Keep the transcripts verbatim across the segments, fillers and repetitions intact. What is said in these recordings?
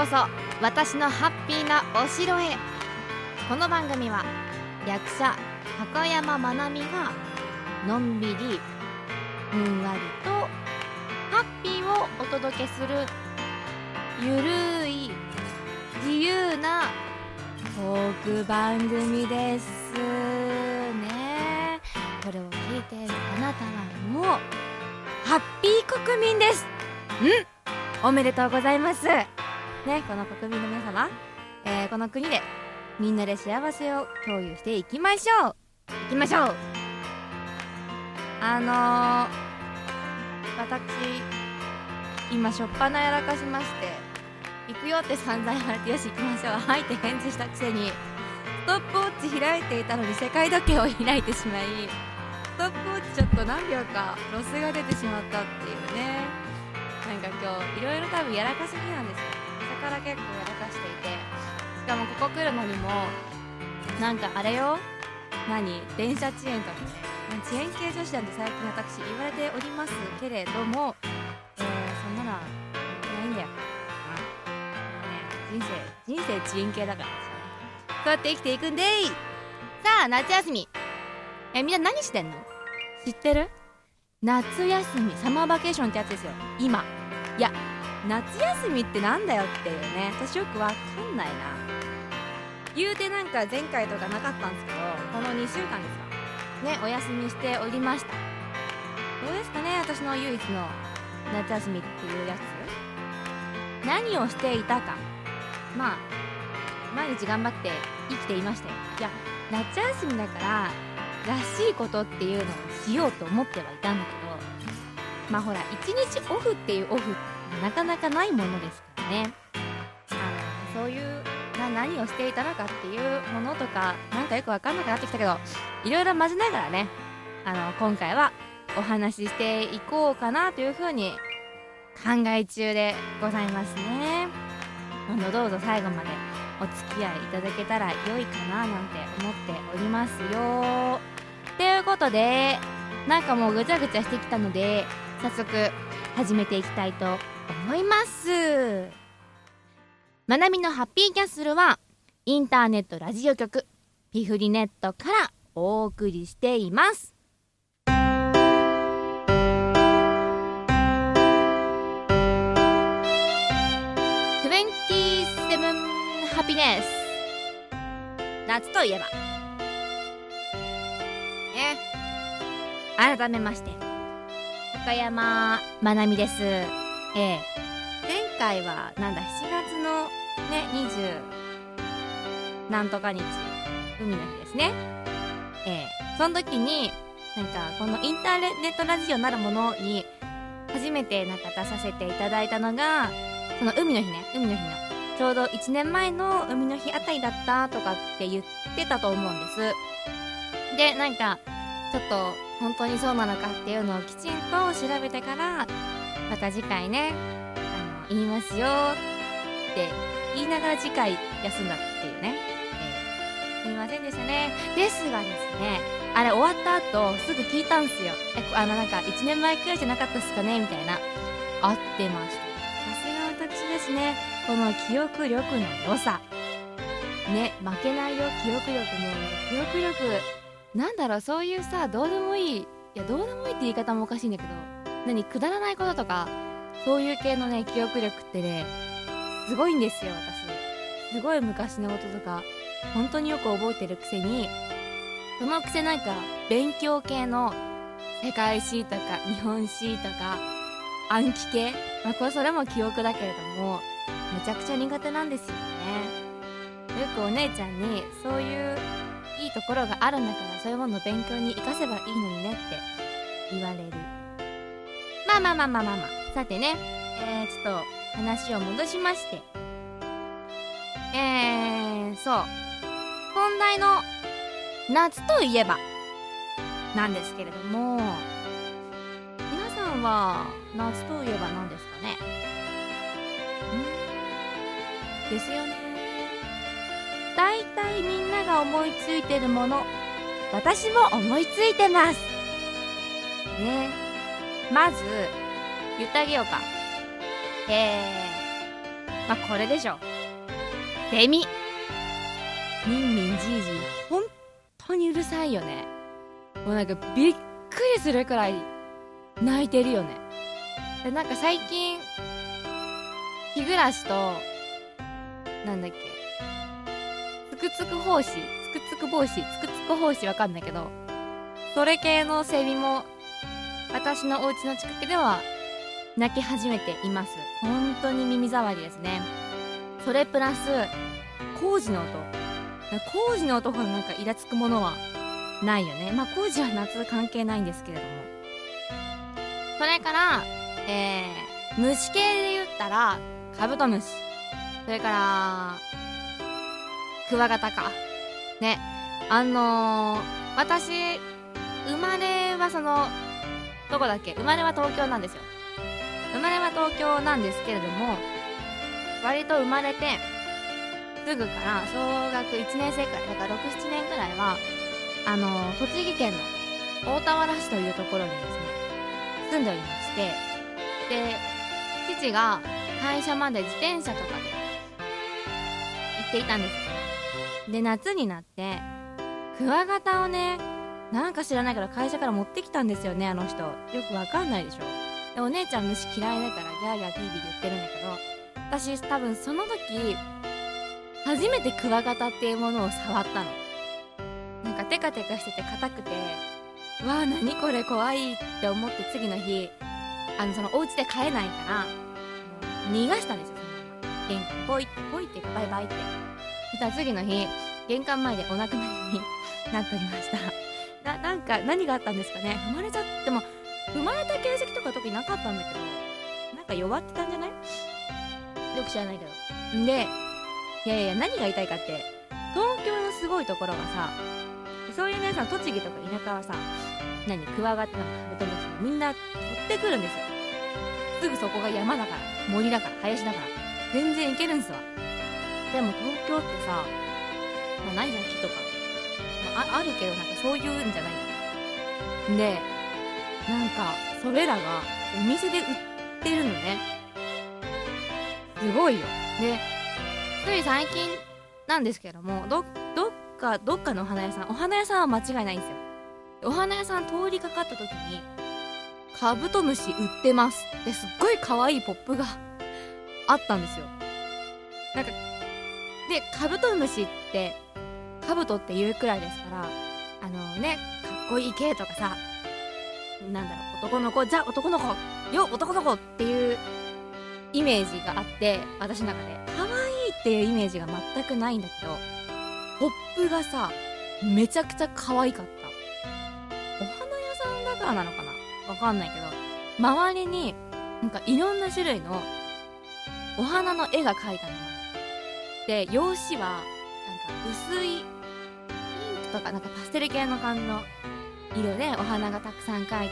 こそ私のハッピーなお城へ。この番組は役者高山まなみがのんびりふんわりとハッピーをお届けするゆるい自由なトーク番組ですね。これを聞いているあなたはもうハッピー国民です。うん、おめでとうございますね。この国民の皆様、えー、この国でみんなで幸せを共有していきましょういきましょうあのー、私今しょっぱなやらかしまして、行くよって散々言われて、よし行きましょうはいって返事したくせに、ストップウォッチ開いていたのに世界時計を開いてしまい、ストップウォッチちょっと何秒かロスが出てしまったっていうね。なんか今日いろいろ多分やらかし日なんですよ。朝から結構やらかしていて、しかもここ来るのにもなんかあれよ、何電車遅延とかね、遅延系女子なんて最近私言われておりますけれども、えー、そんなのはないんだよ。人生人生遅延系だからそうやって生きていくんでい。さあ夏休み、えみんな何してんの知ってる？夏休みサマーバケーションってやつですよ今。いや夏休みってなんだよっていうね、私よくわかんないな。言うてなんか前回とかなかったんですけど、このにしゅうかんですかね、お休みしておりました。どうですかね、私の唯一の夏休みっていうやつ。何をしていたか、まあ毎日頑張って生きていましたよ。いや夏休みだかららしいことっていうのをしようと思ってはいたんだけど、まあほら一日オフっていうオフってなかなかないものですからね。あのそういうな何をしていたのかっていうものとかなんかよく分かんなくなってきたけど、いろいろ混ぜながらね、あの今回はお話ししていこうかなというふうに考え中でございますね。あのどうぞ最後までお付き合いいただけたら良いかななんて思っておりますよ。ということでなんかもうぐちゃぐちゃしてきたので早速始めていきたいと思います。まなみのハッピーキャッスルはインターネットラジオ局ピフリネットからお送りしています。ハピネス。夏といえばね、改めまして高山まなみです。ええ、前回はなんだしちがつのねにじゅうなんとか日海の日ですね。ええ、その時になんかこのインターネットラジオなるものに初めてなんか出させていただいたのがその海の日ね。海の日のちょうどいちねんまえの海の日あたりだったとかって言ってたと思うんです。でなんかちょっと本当にそうなのかっていうのをきちんと調べてからまた次回ねあの言いますよって言いながら次回休んだっていうね、えー、すいませんでしたね。ですがですね、あれ終わった後すぐ聞いたんすよ。えあのなんかいちねんまえくらいじゃなかったっすかねみたいな。合ってました。さすが私ですね。この記憶力の良さね、負けないよ。記憶力も記憶力なんだろう、そういうさどうでもいい、いやどうでもいいって言い方もおかしいんだけど、何くだらないこととかそういう系のね記憶力ってねすごいんですよ。私すごい昔のこととか本当によく覚えてるくせに、そのくせなんか勉強系の世界史とか日本史とか暗記系、まあこれそれも記憶だけれどもめちゃくちゃ苦手なんですよね。よくお姉ちゃんにそういういいところがあるんだからそういうものを勉強に生かせばいいのにねって言われる。まあまあまあまあまあまあさてね、えー、ちょっと話を戻しまして、えー、そう本題の夏といえばなんですけれども、皆さんは夏といえば何ですかね。んですよね。だいたいみんなが思いついてるもの、私も思いついてますね。まず言ってあげようか。えー、 まあこれでしょ。セミ。ミンミンジージー本当にうるさいよね。もうなんかびっくりするくらい鳴いてるよね。でなんか最近日暮らしとなんだっけつくつく胞子つくつく胞子つくつく胞子わかんないけど、それ系のセミも私のお家の近くでは鳴き始めています。本当に耳障りですね。それプラス工事の音、工事の音ほどなんかイラつくものはないよね。まあ工事は夏関係ないんですけれども、それからえー、虫系で言ったらカブトムシ、それからクワガタかね。あのー、私生まれはそのどこだっけ、生まれは東京なんですよ。生まれは東京なんですけれども、割と生まれてすぐから小学いちねん生くらいだからろく、ななねんくらいはあのー、栃木県の大田原市というところにですね住んでおりまして、で父が会社まで自転車とかで行っていたんです。で夏になってクワガタをね、なんか知らないから会社から持ってきたんですよね、あの人。よくわかんないでしょ。でお姉ちゃん虫嫌いだからギャーギャービービー言ってるんだけど、私多分その時初めてクワガタっていうものを触ったの。なんかテカテカしてて硬くて、わあ何これ怖いって思って、次の日あのそのお家で飼えないから逃がしたんですよ。そのまま玄関ポイポイってバイバイって。そしたら次の日玄関前でお亡くなりになっておりました。ななんか何があったんですかね。生まれちゃっても生まれた形跡とか特になかったんだけど、なんか弱ってたんじゃない？よく知らないけど。んでいやいや何が言いたいかって、東京のすごいところがさ、そういうねさ、栃木とか田舎はさ、何クワガタなんかカブトムシみんな取ってくるんですよ。すぐそこが山だから森だから林だから全然行けるんすわ。でも東京ってさ、まあ、ないじゃん木とか、まあ、あるけどなんかそういうんじゃないんだ。でなんかそれらがお店で売ってるのね。すごいよ。でつい最近なんですけども、どどっかどっかのお花屋さんお花屋さんは間違いないんですよ。お花屋さん通りかかった時にカブトムシ売ってますってすっごい可愛いポップがあったんですよ。なんかでカブトムシってカブトって言うくらいですから、あのねかっこいい系とかさ、なんだろう男の子じゃ男の子よ男の子っていうイメージがあって、私の中で可愛いっていうイメージが全くないんだけど、ポップがさめちゃくちゃ可愛かった。お花屋さんだからなのかなわかんないけど、周りになんかいろんな種類のお花の絵が描いたので、用紙はなんか薄いピンクとかなんかパステル系の感じの色でお花がたくさん描いてあって、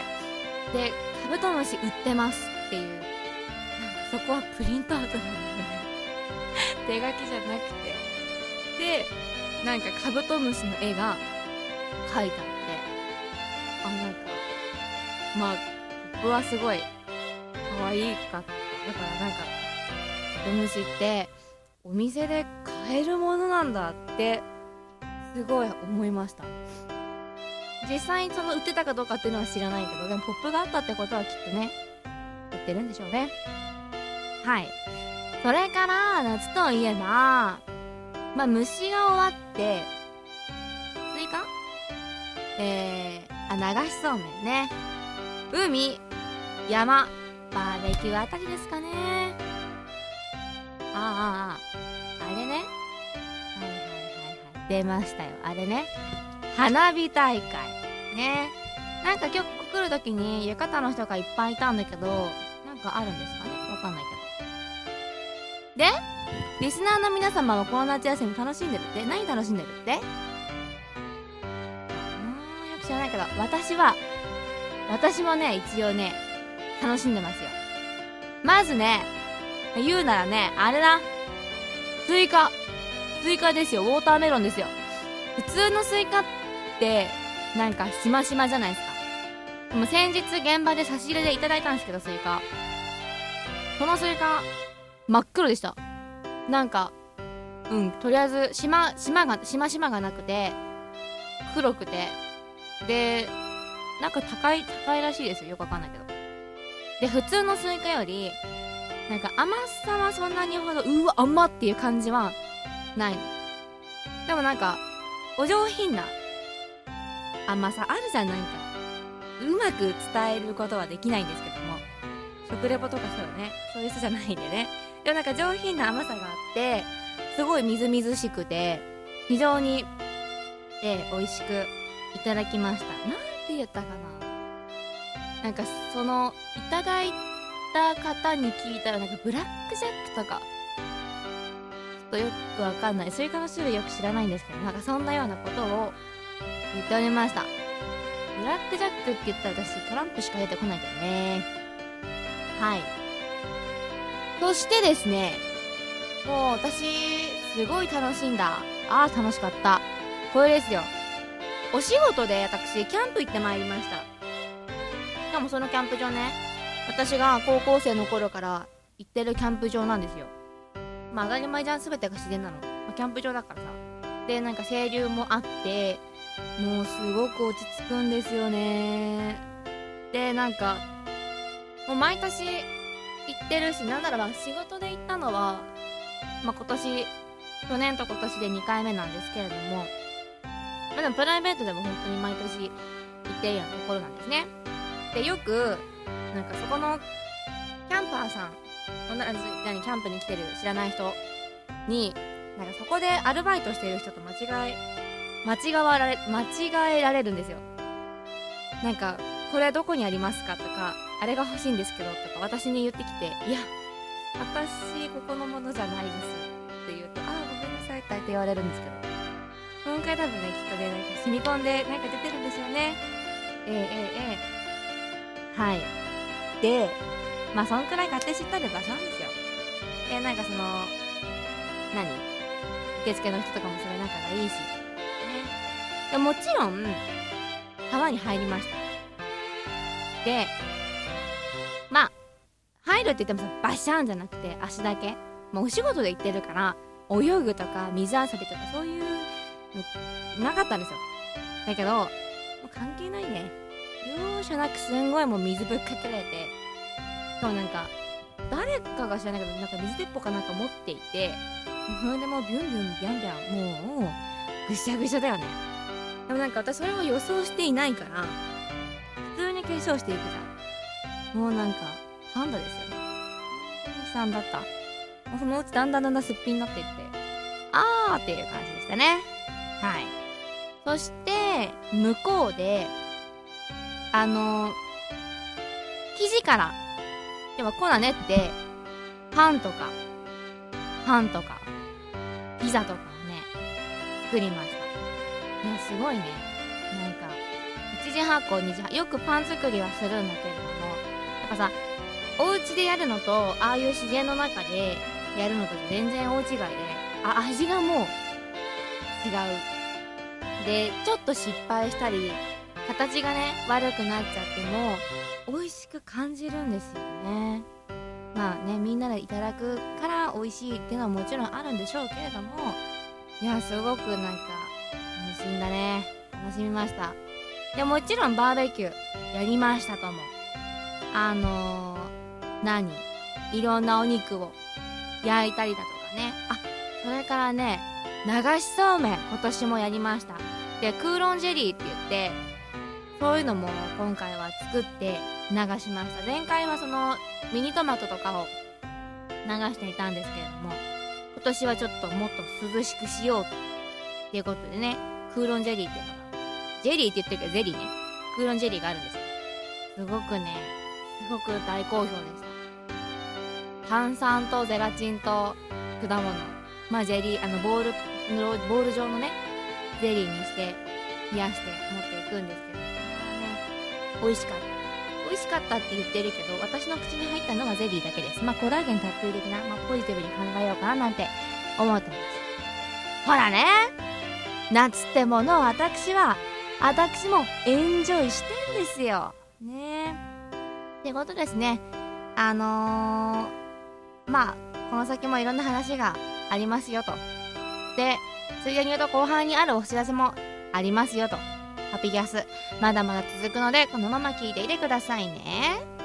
でカブトムシ売ってますっていう、なんかそこはプリントアウトなんだよね手書きじゃなくて、でなんかカブトムシの絵が描いてあって、あなんかまあ僕はすごい可愛かった。だからなんかカブトムシってお店で買えるものなんだってすごい思いました。実際その売ってたかどうかっていうのは知らないけど、でもポップがあったってことはきっとね売ってるんでしょうね。はい。それから夏といえば、まあ虫が終わってスイカ、えー、あ流しそうめんね、海、山、バーベキューあたりですかね。ああああれね、はいはいはいはい出ましたよあれね、花火大会ね。なんか今日来るときに浴衣の人がいっぱいいたんだけど、なんかあるんですかね、わかんないけど。でリスナーの皆様はこの夏休み楽しんでるって？何楽しんでるって？うーんよく知らないけど、私は私もね一応ね楽しんでますよ。まずね言うならねあれだ、スイカスイカですよ。ウォーターメロンですよ。普通のスイカってなんかしましまじゃないですか。でも先日現場で差し入れでいただいたんですけど、スイカそのスイカ真っ黒でした。なんかうんとりあえず島島が島島がなくて黒くて、でなんか高い高いらしいですよ、よくわかんないけど。で普通のスイカよりなんか甘さはそんなにほどうわ甘っていう感じはないの。でもなんかお上品な甘さあるじゃん。なんかうまく伝えることはできないんですけども、食レポとかそうよね、そういう人じゃないんでね。でもなんか上品な甘さがあってすごいみずみずしくて非常に、えー、美味しくいただきました。なんて言ったかな、なんかそのいただいた方に聞いたらなんかブラックジャックとかちょっとよくわかんない、スイカの種類よく知らないんですけど、なんかそんなようなことを言っておりました。ブラックジャックって言ったら私トランプしか出てこないけどね。はい。そしてですね、もう私すごい楽しんだ。あー楽しかった。これですよ。お仕事で私キャンプ行ってまいりました。しかもそのキャンプ場ね、私が高校生の頃から行ってるキャンプ場なんですよ。まあ当たり前じゃん、全てが自然なの、まあ、キャンプ場だからさ。でなんか清流もあってもうすごく落ち着くんですよね。でなんかもう毎年行ってるし、なんならば仕事で行ったのは、まあ、今年去年と今年でにかいめなんですけれども、まあ、でもプライベートでも本当に毎年行ってるようなところなんですね。でよくなんかそこのキャンパーさん、何キャンプに来てる知らない人になんかそこでアルバイトしてる人と間違い間違われ間違えられるんですよ。なんかこれどこにありますかとか、あれが欲しいんですけどとか私に言ってきて、いや私ここのものじゃないですって言うと、あーごめんなさいって言われるんですけど、今回多分ねきっとねなんか染み込んでなんか出てるんですよね。えー、えー、えー、はい。でまあそんくらい勝手知ったる場所なんですよ。でなんかその何受付の人とかもそれ仲がいいしね。でもちろん川に入りました。でまあ入るって言ってもさバシャーンじゃなくて足だけ、まあ、お仕事で行ってるから泳ぐとか水遊びとかそういうのなかったんですよ。だけどもう関係ないね、容赦なくすんごいもう水ぶっかけられて、しかもなんか誰かが知らないけどなんか水鉄砲かなんか持っていて、それでもうビュンビュンビャンビャンもうぐしゃぐしゃだよね。でもなんか私それを予想していないから普通に化粧していくじゃん。もうなんかパンダですよね。悲惨だった。もうそのうちだんだんだんだんすっぴんになっていって、あーっていう感じでしたね。はい。そして向こうであの生地から要は粉練ってパンとかパンとかピザとかをね作りました。いやすごいね。なんか一次発酵二次発酵、よくパン作りはするんだけれども、やっぱさお家でやるのとああいう自然の中でやるのと全然大違いで、あ味がもう違う。でちょっと失敗したり形がね悪くなっちゃっても美味しく感じるんですよね。まあねみんなでいただくから美味しいっていうのはもちろんあるんでしょうけれども、いやすごくなんか楽しんだね。楽しみました。でもちろんバーベキューやりましたとも。あのー、何いろんなお肉を焼いたりだとかね。あそれからね流しそうめん今年もやりました。でクーロンジェリーって言ってそういうのも今回は作って流しました。前回はそのミニトマトとかを流していたんですけれども、今年はちょっともっと涼しくしようっていうことでね、クーロンジェリーっていうのが、ジェリーって言ってるけどゼリーね、クーロンジェリーがあるんですよ。すごくねすごく大好評でした。炭酸とゼラチンと果物、まあジェリーあのボールボール状のねゼリーにして冷やして持っていくんですけど、美味しかった美味しかったって言ってるけど私の口に入ったのはゼリーだけです。まあコラーゲンたっぷり的な、まあ、ポジティブに考えようかななんて思ってます。ほらねなんつってもの私は私もエンジョイしてんですよね。ってことですね。あのー、まあこの先もいろんな話がありますよと。でついでに言うと後半にあるお知らせもありますよと。ハピギャスまだまだ続くのでこのまま聞いていてくださいね。